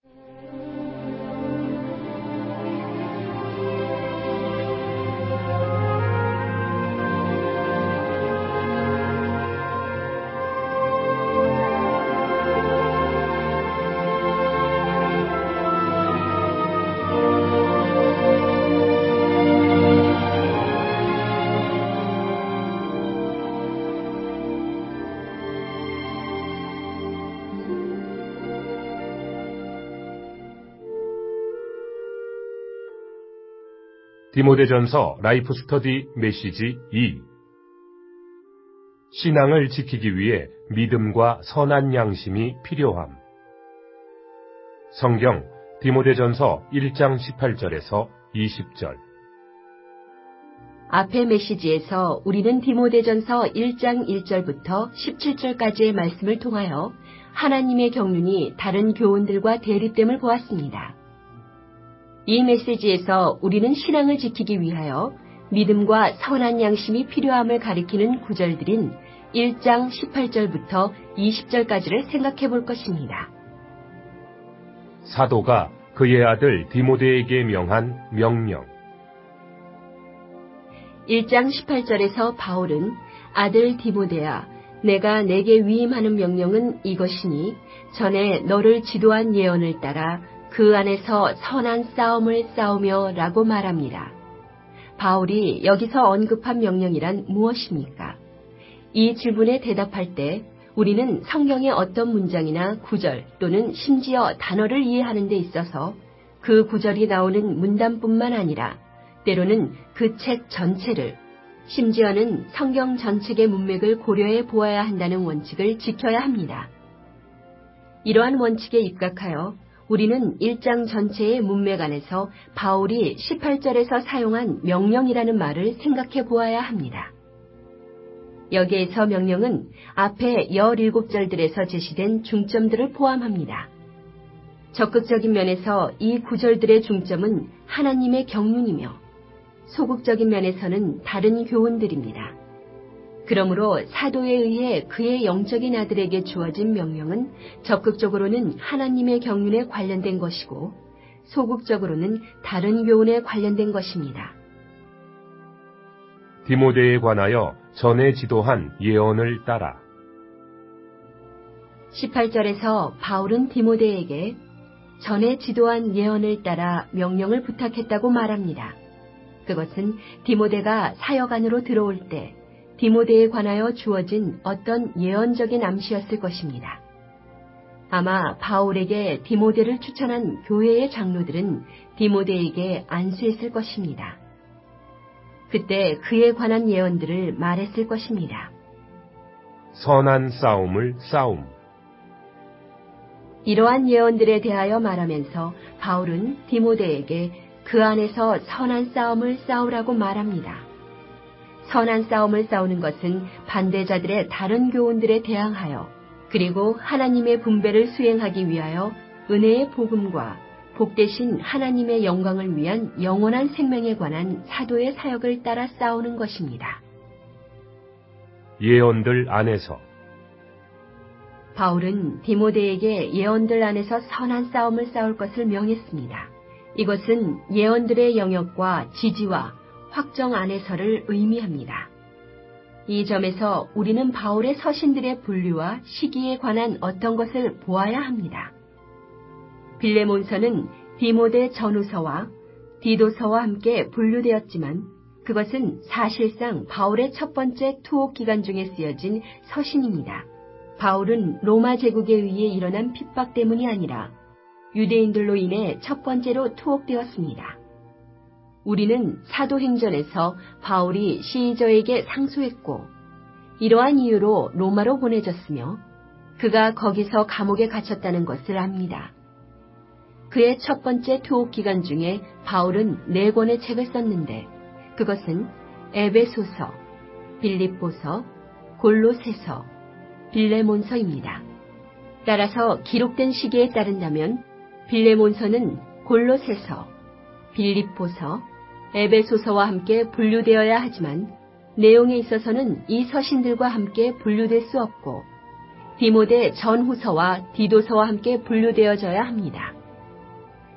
디모데전서 라이프 스터디 메시지 2. 신앙을 지키기 위해 믿음과 선한 양심이 필요함. 성경 디모데전서 1장 18절에서 20절. 앞의 메시지에서 우리는 디모데전서 1장 1절부터 17절까지의 말씀을 통하여 하나님의 경륜이 다른 교훈들과 대립됨을 보았습니다. 이 메시지에서 우리는 신앙을 지키기 위하여 믿음과 선한 양심이 필요함을 가리키는 구절들인 1장 18절부터 20절까지를 생각해 볼 것입니다. 사도가 그의 아들 디모데에게 명한 명령. 1장 18절에서 바울은 아들 디모데야, 내가 내게 위임하는 명령은 이것이니 전에 너를 지도한 예언을 따라 그 안에서 선한 싸움을 싸우며 라고 말합니다. 바울이 여기서 언급한 명령이란 무엇입니까? 이 질문에 대답할 때 우리는 성경의 어떤 문장이나 구절 또는 심지어 단어를 이해하는 데 있어서 그 구절이 나오는 문단뿐만 아니라 때로는 그 책 전체를, 심지어는 성경 전책의 문맥을 고려해 보아야 한다는 원칙을 지켜야 합니다. 이러한 원칙에 입각하여 우리는 1장 전체의 문맥 안에서 바울이 18절에서 사용한 명령이라는 말을 생각해 보아야 합니다. 여기에서 명령은 앞에 17절들에서 제시된 중점들을 포함합니다. 적극적인 면에서 이 구절들의 중점은 하나님의 경륜이며 소극적인 면에서는 다른 교훈들입니다. 그러므로 사도에 의해 그의 영적인 아들에게 주어진 명령은 적극적으로는 하나님의 경륜에 관련된 것이고 소극적으로는 다른 교훈에 관련된 것입니다. 디모데에 관하여 전에 지도한 예언을 따라. 18절에서 바울은 디모데에게 전에 지도한 예언을 따라 명령을 부탁했다고 말합니다. 그것은 디모데가 사역 안으로 들어올 때 디모데에 관하여 주어진 어떤 예언적인 암시였을 것입니다. 아마 바울에게 디모데를 추천한 교회의 장로들은 디모데에게 안수했을 것입니다. 그때 그에 관한 예언들을 말했을 것입니다. 선한 싸움을 싸움. 이러한 예언들에 대하여 말하면서 바울은 디모데에게 그 안에서 선한 싸움을 싸우라고 말합니다. 선한 싸움을 싸우는 것은 반대자들의 다른 교훈들에 대항하여 그리고 하나님의 분배를 수행하기 위하여 은혜의 복음과 복되신 하나님의 영광을 위한 영원한 생명에 관한 사도의 사역을 따라 싸우는 것입니다. 예언들 안에서. 바울은 디모데에게 예언들 안에서 선한 싸움을 싸울 것을 명했습니다. 이것은 예언들의 영역과 지지와 확정 안에서를 의미합니다. 이 점에서 우리는 바울의 서신들의 분류와 시기에 관한 어떤 것을 보아야 합니다. 빌레몬서는 디모데 전후서와 디도서와 함께 분류되었지만 그것은 사실상 바울의 첫 번째 투옥 기간 중에 쓰여진 서신입니다. 바울은 로마 제국에 의해 일어난 핍박 때문이 아니라 유대인들로 인해 첫 번째로 투옥되었습니다. 우리는 사도행전에서 바울이 시저에게 상소했고 이러한 이유로 로마로 보내졌으며 그가 거기서 감옥에 갇혔다는 것을 압니다. 그의 첫 번째 투옥 기간 중에 바울은 4권의 책을 썼는데 그것은 에베소서, 빌립보서, 골로새서, 빌레몬서입니다. 따라서 기록된 시기에 따른다면 빌레몬서는 골로새서, 빌립보서, 에베소서와 함께 분류되어야 하지만 내용에 있어서는 이 서신들과 함께 분류될 수 없고 디모데 전후서와 디도서와 함께 분류되어져야 합니다.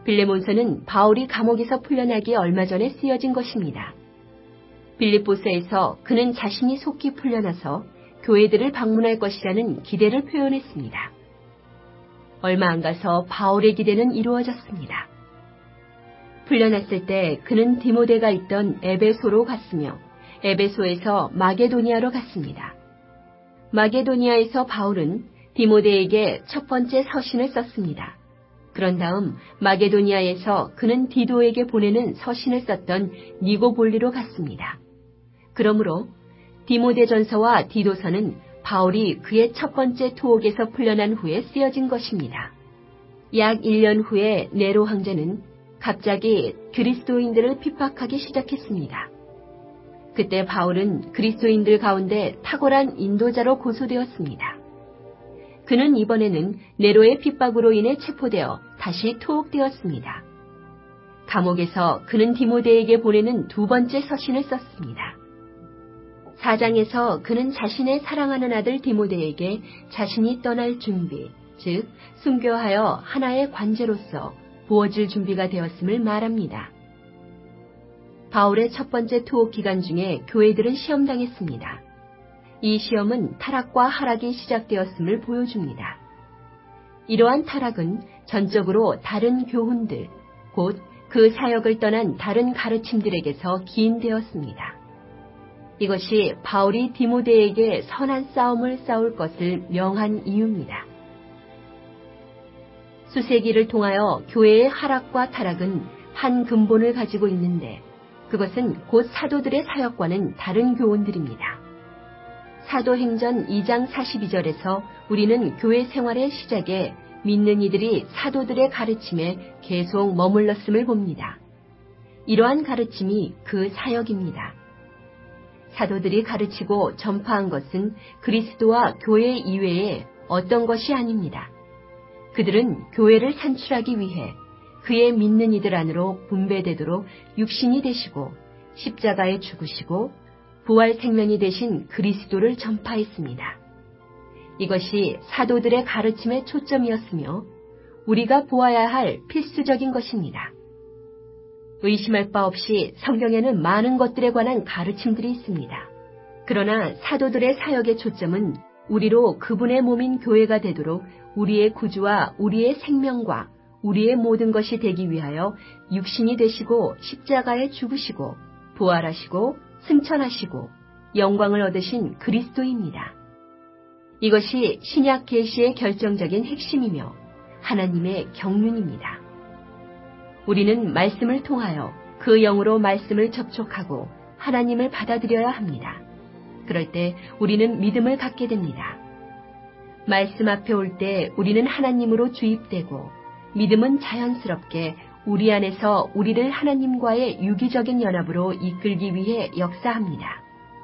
빌레몬서는 바울이 감옥에서 풀려나기 얼마 전에 쓰여진 것입니다. 빌립보서에서 그는 자신이 속히 풀려나서 교회들을 방문할 것이라는 기대를 표현했습니다. 얼마 안 가서 바울의 기대는 이루어졌습니다. 풀려났을 때 그는 디모데가 있던 에베소로 갔으며 에베소에서 마게도니아로 갔습니다. 마게도니아에서 바울은 디모데에게 첫 번째 서신을 썼습니다. 그런 다음 마게도니아에서 그는 디도에게 보내는 서신을 썼던 니고볼리로 갔습니다. 그러므로 디모데전서와 디도서는 바울이 그의 첫 번째 투옥에서 풀려난 후에 쓰여진 것입니다. 약 1년 후에 네로 황제는 갑자기 그리스도인들을 핍박하기 시작했습니다. 그때 바울은 그리스도인들 가운데 탁월한 인도자로 고소되었습니다. 그는 이번에는 네로의 핍박으로 인해 체포되어 다시 투옥되었습니다. 감옥에서 그는 디모데에게 보내는 두 번째 서신을 썼습니다. 4장에서 그는 자신의 사랑하는 아들 디모데에게 자신이 떠날 준비, 즉 순교하여 하나의 관제로서 부어질 준비가 되었음을 말합니다. 바울의 첫 번째 투옥 기간 중에 교회들은 시험당했습니다. 이 시험은 타락과 하락이 시작되었음을 보여줍니다. 이러한 타락은 전적으로 다른 교훈들, 곧 그 사역을 떠난 다른 가르침들에게서 기인되었습니다. 이것이 바울이 디모데에게 선한 싸움을 싸울 것을 명한 이유입니다. 수세기를 통하여 교회의 하락과 타락은 한 근본을 가지고 있는데 그것은 곧 사도들의 사역과는 다른 교훈들입니다. 사도행전 2장 42절에서 우리는 교회 생활의 시작에 믿는 이들이 사도들의 가르침에 계속 머물렀음을 봅니다. 이러한 가르침이 그 사역입니다. 사도들이 가르치고 전파한 것은 그리스도와 교회 이외에 어떤 것이 아닙니다. 그들은 교회를 산출하기 위해 그의 믿는 이들 안으로 분배되도록 육신이 되시고 십자가에 죽으시고 부활 생명이 되신 그리스도를 전파했습니다. 이것이 사도들의 가르침의 초점이었으며 우리가 보아야 할 필수적인 것입니다. 의심할 바 없이 성경에는 많은 것들에 관한 가르침들이 있습니다. 그러나 사도들의 사역의 초점은 우리로 그분의 몸인 교회가 되도록 우리의 구주와 우리의 생명과 우리의 모든 것이 되기 위하여 육신이 되시고 십자가에 죽으시고 부활하시고 승천하시고 영광을 얻으신 그리스도입니다. 이것이 신약 계시의 결정적인 핵심이며 하나님의 경륜입니다. 우리는 말씀을 통하여 그 영으로 말씀을 접촉하고 하나님을 받아들여야 합니다. 그럴 때 우리는 믿음을 갖게 됩니다. 말씀 앞에 올 때 우리는 하나님으로 주입되고 믿음은 자연스럽게 우리 안에서 우리를 하나님과의 유기적인 연합으로 이끌기 위해 역사합니다.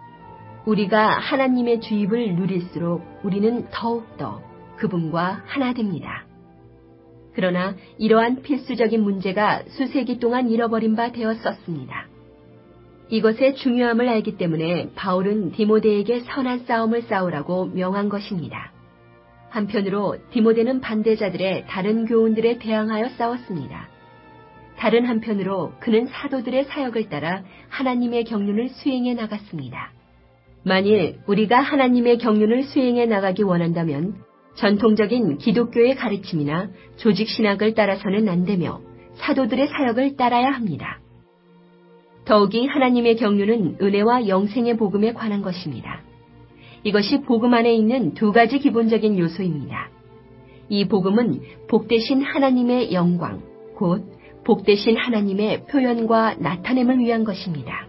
우리가 하나님의 주입을 누릴수록 우리는 더욱더 그분과 하나 됩니다. 그러나 이러한 필수적인 문제가 수세기 동안 잃어버린 바 되었었습니다. 이것의 중요함을 알기 때문에 바울은 디모데에게 선한 싸움을 싸우라고 명한 것입니다. 한편으로 디모데는 반대자들의 다른 교훈들에 대항하여 싸웠습니다. 다른 한편으로 그는 사도들의 사역을 따라 하나님의 경륜을 수행해 나갔습니다. 만일 우리가 하나님의 경륜을 수행해 나가기 원한다면 전통적인 기독교의 가르침이나 조직신학을 따라서는 안 되며 사도들의 사역을 따라야 합니다. 더욱이 하나님의 경륜은 은혜와 영생의 복음에 관한 것입니다. 이것이 복음 안에 있는 두 가지 기본적인 요소입니다. 이 복음은 복되신 하나님의 영광, 곧 복되신 하나님의 표현과 나타냄을 위한 것입니다.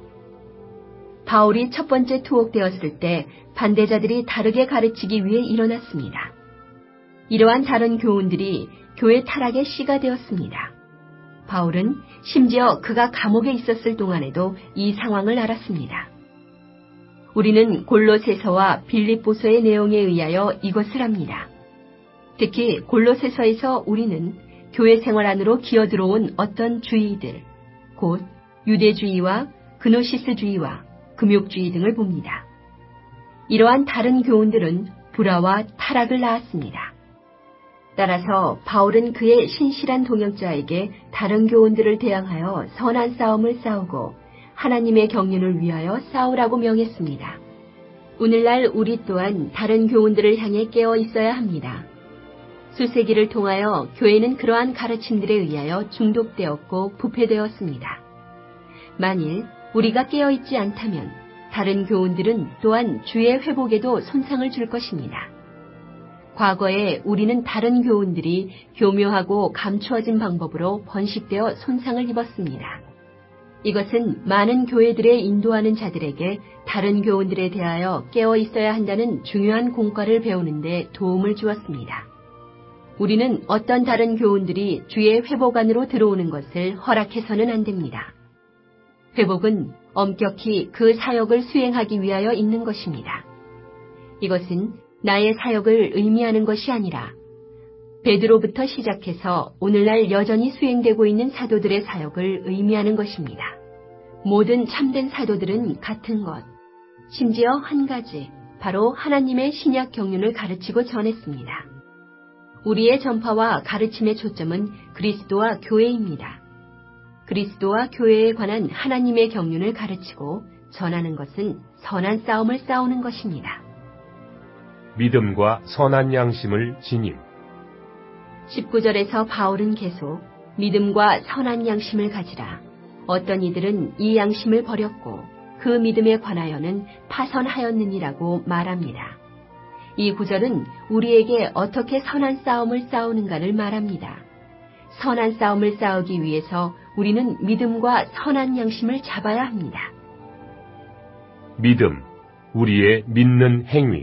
바울이 첫 번째 투옥되었을 때 반대자들이 다르게 가르치기 위해 일어났습니다. 이러한 다른 교훈들이 교회 타락의 씨가 되었습니다. 바울은 심지어 그가 감옥에 있었을 동안에도 이 상황을 알았습니다. 우리는 골로새서와 빌립보서의 내용에 의하여 이것을 합니다. 특히 골로새서에서 우리는 교회 생활 안으로 기어들어온 어떤 주의들, 곧 유대주의와 그노시스주의와 금욕주의 등을 봅니다. 이러한 다른 교훈들은 불화와 타락을 낳았습니다. 따라서 바울은 그의 신실한 동역자에게 다른 교훈들을 대항하여 선한 싸움을 싸우고 하나님의 경륜을 위하여 싸우라고 명했습니다. 오늘날 우리 또한 다른 교훈들을 향해 깨어 있어야 합니다. 수세기를 통하여 교회는 그러한 가르침들에 의하여 중독되었고 부패되었습니다. 만일 우리가 깨어있지 않다면 다른 교훈들은 또한 주의 회복에도 손상을 줄 것입니다. 과거에 우리는 다른 교훈들이 교묘하고 감추어진 방법으로 번식되어 손상을 입었습니다. 이것은 많은 교회들의 인도하는 자들에게 다른 교훈들에 대하여 깨어 있어야 한다는 중요한 공과를 배우는 데 도움을 주었습니다. 우리는 어떤 다른 교훈들이 주의 회복 안으로 들어오는 것을 허락해서는 안 됩니다. 회복은 엄격히 그 사역을 수행하기 위하여 있는 것입니다. 이것은 나의 사역을 의미하는 것이 아니라 베드로부터 시작해서 오늘날 여전히 수행되고 있는 사도들의 사역을 의미하는 것입니다. 모든 참된 사도들은 같은 것, 심지어 한 가지, 바로 하나님의 신약 경륜을 가르치고 전했습니다. 우리의 전파와 가르침의 초점은 그리스도와 교회입니다. 그리스도와 교회에 관한 하나님의 경륜을 가르치고 전하는 것은 선한 싸움을 싸우는 것입니다. 믿음과 선한 양심을 지님. 19절에서 바울은 계속 믿음과 선한 양심을 가지라. 어떤 이들은 이 양심을 버렸고 그 믿음에 관하여는 파선하였느니라고 말합니다. 이 구절은 우리에게 어떻게 선한 싸움을 싸우는가를 말합니다. 선한 싸움을 싸우기 위해서 우리는 믿음과 선한 양심을 잡아야 합니다. 믿음, 우리의 믿는 행위.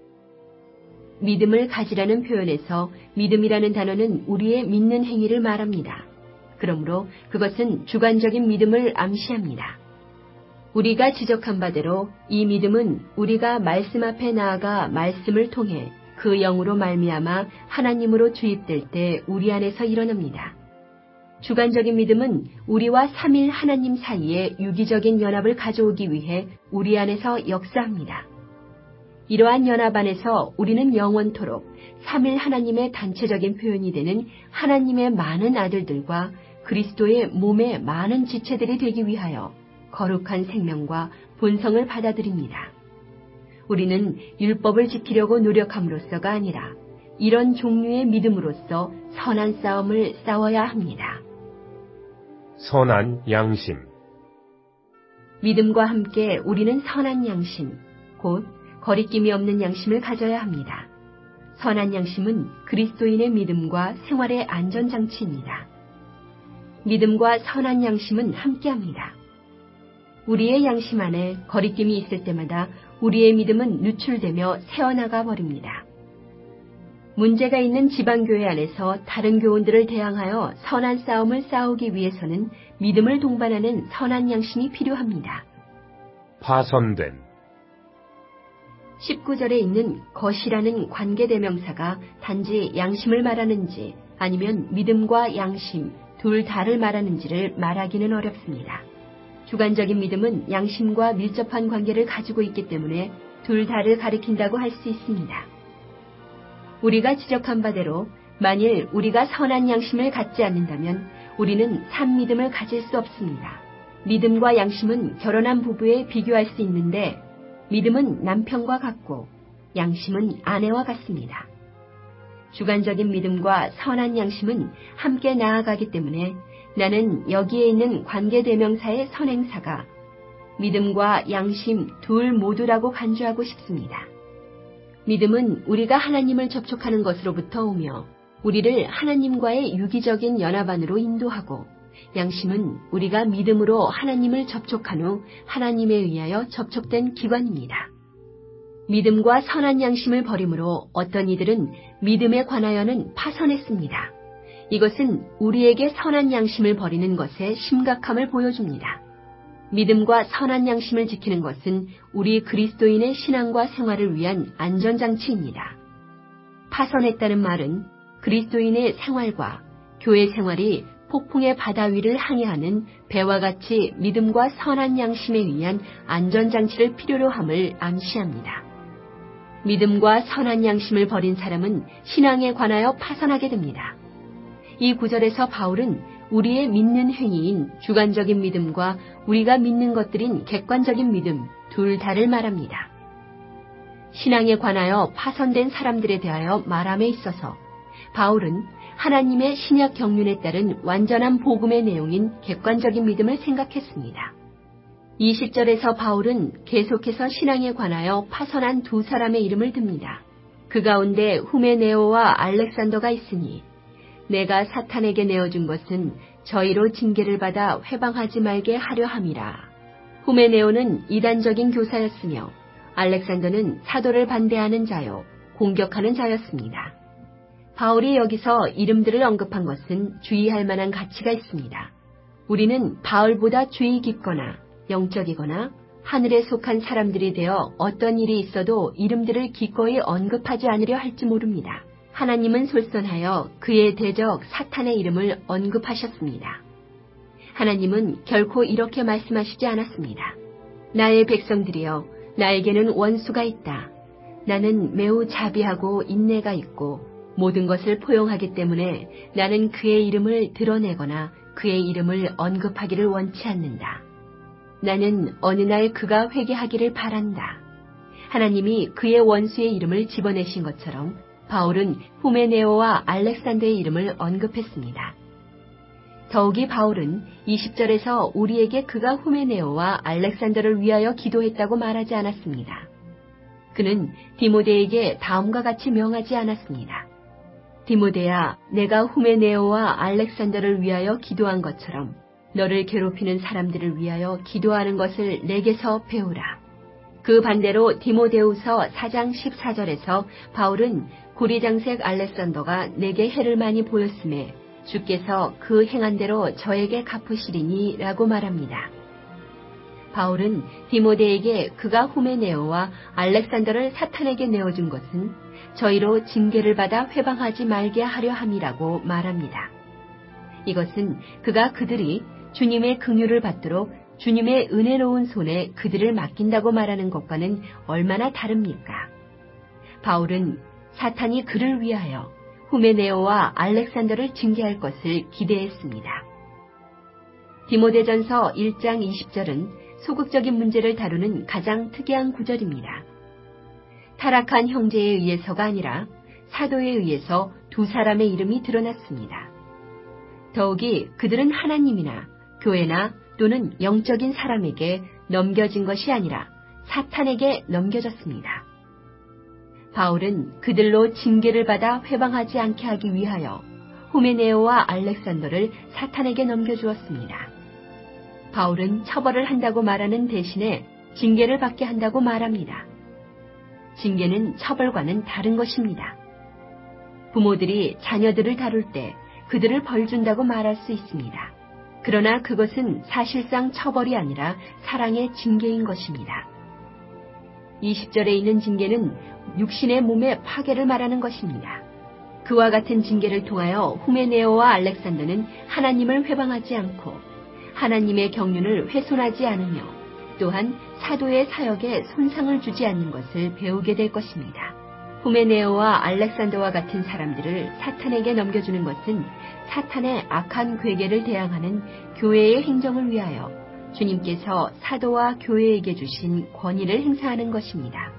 믿음을 가지라는 표현에서 믿음이라는 단어는 우리의 믿는 행위를 말합니다. 그러므로 그것은 주관적인 믿음을 암시합니다. 우리가 지적한 바대로 이 믿음은 우리가 말씀 앞에 나아가 말씀을 통해 그 영으로 말미암아 하나님으로 주입될 때 우리 안에서 일어납니다. 주관적인 믿음은 우리와 삼일 하나님 사이에 유기적인 연합을 가져오기 위해 우리 안에서 역사합니다. 이러한 연합 안에서 우리는 영원토록 삼일 하나님의 단체적인 표현이 되는 하나님의 많은 아들들과 그리스도의 몸의 많은 지체들이 되기 위하여 거룩한 생명과 본성을 받아들입니다. 우리는 율법을 지키려고 노력함으로써가 아니라 이런 종류의 믿음으로써 선한 싸움을 싸워야 합니다. 선한 양심. 믿음과 함께 우리는 선한 양심, 곧 거리낌이 없는 양심을 가져야 합니다. 선한 양심은 그리스도인의 믿음과 생활의 안전장치입니다. 믿음과 선한 양심은 함께합니다. 우리의 양심 안에 거리낌이 있을 때마다 우리의 믿음은 누출되며 새어나가 버립니다. 문제가 있는 지방교회 안에서 다른 교훈들을 대항하여 선한 싸움을 싸우기 위해서는 믿음을 동반하는 선한 양심이 필요합니다. 파선된. 19절에 있는 것이라는 관계대명사가 단지 양심을 말하는지 아니면 믿음과 양심 둘 다를 말하는지를 말하기는 어렵습니다. 주관적인 믿음은 양심과 밀접한 관계를 가지고 있기 때문에 둘 다를 가리킨다고 할 수 있습니다. 우리가 지적한 바대로 만일 우리가 선한 양심을 갖지 않는다면 우리는 산 믿음을 가질 수 없습니다. 믿음과 양심은 결혼한 부부에 비교할 수 있는데 믿음은 남편과 같고 양심은 아내와 같습니다. 주관적인 믿음과 선한 양심은 함께 나아가기 때문에 나는 여기에 있는 관계대명사의 선행사가 믿음과 양심 둘 모두라고 간주하고 싶습니다. 믿음은 우리가 하나님을 접촉하는 것으로부터 오며 우리를 하나님과의 유기적인 연합 안으로 인도하고 양심은 우리가 믿음으로 하나님을 접촉한 후 하나님에 의하여 접촉된 기관입니다. 믿음과 선한 양심을 버림으로 어떤 이들은 믿음에 관하여는 파선했습니다. 이것은 우리에게 선한 양심을 버리는 것의 심각함을 보여줍니다. 믿음과 선한 양심을 지키는 것은 우리 그리스도인의 신앙과 생활을 위한 안전장치입니다. 파선했다는 말은 그리스도인의 생활과 교회 생활이 폭풍의 바다 위를 항해하는 배와 같이 믿음과 선한 양심에 의한 안전장치를 필요로 함을 암시합니다. 믿음과 선한 양심을 버린 사람은 신앙에 관하여 파선하게 됩니다. 이 구절에서 바울은 우리의 믿는 행위인 주관적인 믿음과 우리가 믿는 것들인 객관적인 믿음 둘 다를 말합니다. 신앙에 관하여 파선된 사람들에 대하여 말함에 있어서 바울은 하나님의 신약 경륜에 따른 완전한 복음의 내용인 객관적인 믿음을 생각했습니다. 20절에서 바울은 계속해서 신앙에 관하여 파선한 두 사람의 이름을 듭니다. 그 가운데 후메네오와 알렉산더가 있으니 내가 사탄에게 내어준 것은 저희로 징계를 받아 회방하지 말게 하려 함이라. 후메네오는 이단적인 교사였으며 알렉산더는 사도를 반대하는 자요 공격하는 자였습니다. 바울이 여기서 이름들을 언급한 것은 주의할 만한 가치가 있습니다. 우리는 바울보다 주의 깊거나 영적이거나 하늘에 속한 사람들이 되어 어떤 일이 있어도 이름들을 기꺼이 언급하지 않으려 할지 모릅니다. 하나님은 솔선하여 그의 대적 사탄의 이름을 언급하셨습니다. 하나님은 결코 이렇게 말씀하시지 않았습니다. 나의 백성들이여, 나에게는 원수가 있다. 나는 매우 자비하고 인내가 있고 모든 것을 포용하기 때문에 나는 그의 이름을 드러내거나 그의 이름을 언급하기를 원치 않는다. 나는 어느 날 그가 회개하기를 바란다. 하나님이 그의 원수의 이름을 집어내신 것처럼 바울은 후메네오와 알렉산더의 이름을 언급했습니다. 더욱이 바울은 20절에서 우리에게 그가 후메네오와 알렉산더를 위하여 기도했다고 말하지 않았습니다. 그는 디모데에게 다음과 같이 명하지 않았습니다. 디모데야, 내가 후메네오와 알렉산더를 위하여 기도한 것처럼 너를 괴롭히는 사람들을 위하여 기도하는 것을 내게서 배우라. 그 반대로 디모데후서 4장 14절에서 바울은 고리장색 알렉산더가 내게 해를 많이 보였음에 주께서 그 행한 대로 저에게 갚으시리니 라고 말합니다. 바울은 디모데에게 그가 후메네오와 알렉산더를 사탄에게 내어준 것은 저희로 징계를 받아 회방하지 말게 하려 함이라고 말합니다. 이것은 그가 그들이 주님의 긍휼을 받도록 주님의 은혜로운 손에 그들을 맡긴다고 말하는 것과는 얼마나 다릅니까? 바울은 사탄이 그를 위하여 후메네오와 알렉산더를 징계할 것을 기대했습니다. 디모데전서 1장 20절은 소극적인 문제를 다루는 가장 특이한 구절입니다. 타락한 형제에 의해서가 아니라 사도에 의해서 두 사람의 이름이 드러났습니다. 더욱이 그들은 하나님이나 교회나 또는 영적인 사람에게 넘겨진 것이 아니라 사탄에게 넘겨졌습니다. 바울은 그들로 징계를 받아 회방하지 않게 하기 위하여 후메네오와 알렉산더를 사탄에게 넘겨주었습니다. 바울은 처벌을 한다고 말하는 대신에 징계를 받게 한다고 말합니다. 징계는 처벌과는 다른 것입니다. 부모들이 자녀들을 다룰 때 그들을 벌준다고 말할 수 있습니다. 그러나 그것은 사실상 처벌이 아니라 사랑의 징계인 것입니다. 20절에 있는 징계는 육신의 몸의 파괴를 말하는 것입니다. 그와 같은 징계를 통하여 후메네오와 알렉산더는 하나님을 회방하지 않고 하나님의 경륜을 훼손하지 않으며 또한 사도의 사역에 손상을 주지 않는 것을 배우게 될 것입니다. 후메네오와 알렉산더와 같은 사람들을 사탄에게 넘겨주는 것은 사탄의 악한 괴계를 대항하는 교회의 행정을 위하여 주님께서 사도와 교회에게 주신 권위를 행사하는 것입니다.